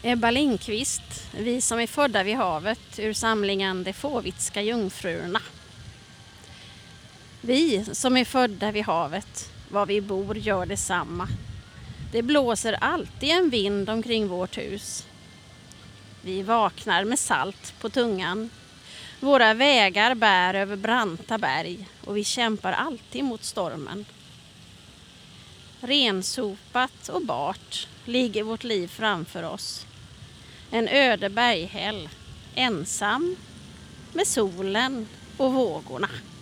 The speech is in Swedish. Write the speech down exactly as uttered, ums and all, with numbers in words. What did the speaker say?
Ebba Lindqvist, vi som är födda vid havet, ur samlingen De fåvitska jungfrurna. Vi som är födda vid havet, var vi bor gör detsamma. Det blåser alltid en vind omkring vårt hus. Vi vaknar med salt på tungan. Våra vägar bär över branta berg och vi kämpar alltid mot stormen. Rensopat och bart ligger vårt liv framför oss. En öde berghäll, ensam med solen och vågorna.